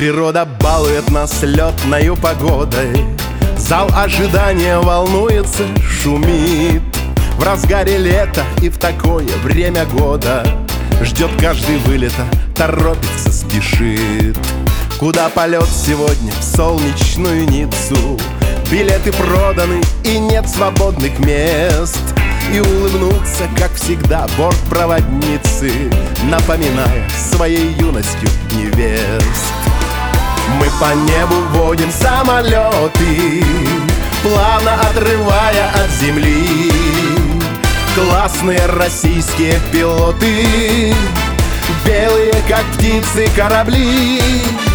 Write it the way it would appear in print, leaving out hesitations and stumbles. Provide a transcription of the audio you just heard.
Природа балует нас летною погодой. Зал ожидания волнуется, шумит. В разгаре лета и в такое время года ждет каждый вылета, торопится, спешит. Куда полет сегодня? В солнечную Ниццу. Билеты проданы и нет свободных мест. И улыбнуться, как всегда, бортпроводницы, напоминая своей юностью невест. Мы по небу водим самолеты, плавно отрывая от земли. Классные российские пилоты, белые, как птицы, корабли.